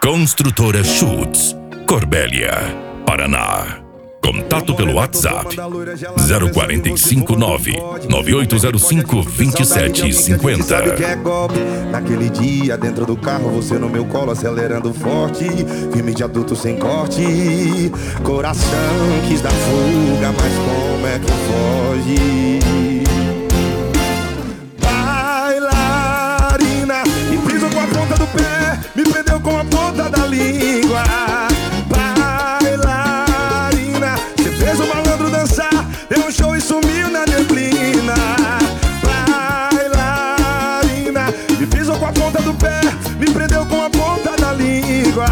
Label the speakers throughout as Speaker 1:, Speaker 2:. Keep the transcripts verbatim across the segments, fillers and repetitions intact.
Speaker 1: Construtora Schutz, Corbélia, Paraná. Contato pelo WhatsApp zero quatro cinco nove, nove oito zero cinco, dois sete cinco zero.
Speaker 2: Sabe que é golpe? Naquele dia dentro do carro, você no meu colo acelerando forte, filme de adulto sem corte. Coração quis dar fuga, mas como é que foge? Bailarina, me pisou com a ponta do pé, me prendeu com a ponta da língua. Fez o malandro dançar, deu um show e sumiu na neblina. Bailarina, me pisou com a ponta do pé, me prendeu com a ponta da língua.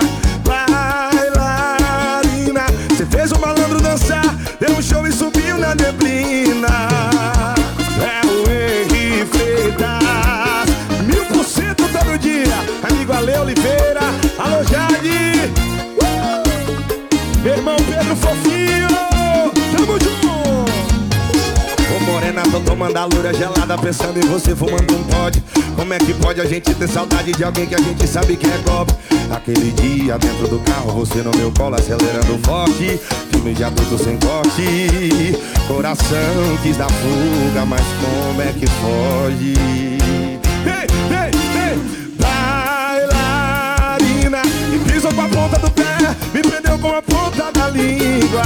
Speaker 2: Bailarina, você fez o malandro dançar, deu um show e sumiu na neblina. É o Henri Freitas, mil por cento todo dia. Amigo Ale Oliveira, alô Jade, uh! Meu irmão Pedro Fofinho, tamo junto. Ô morena, tô tomando a loura gelada, pensando em você, fumando um pod. Como é que pode a gente ter saudade de alguém que a gente sabe que é golpe? Aquele dia dentro do carro, você no meu colo acelerando forte, filme de adulto sem corte. Coração quis dar fuga, mas como é que foge? Ei, ei, ei. Bailarina, me pisou com a ponta do pé, me prendeu com a ponta da língua.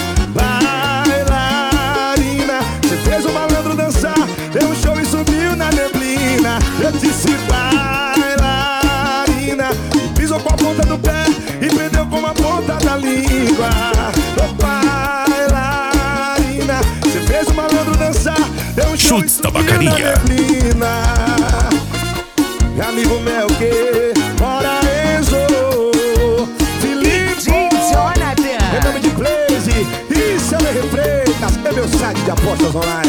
Speaker 2: Bailarina, você fez o malandro dançar, deu um show e subiu na neblina. Eu disse bailarina, me pisou com a ponta do pé e prendeu com a ponta da língua. Oh, bailarina, você fez o malandro dançar, deu um show
Speaker 1: Schutz
Speaker 2: e subiu
Speaker 1: Tabacaria.
Speaker 2: na neblina. Amigo meu que mora Enzo, é nome de Blaze, isso é o Henri Freitas, é meu site de apostas online.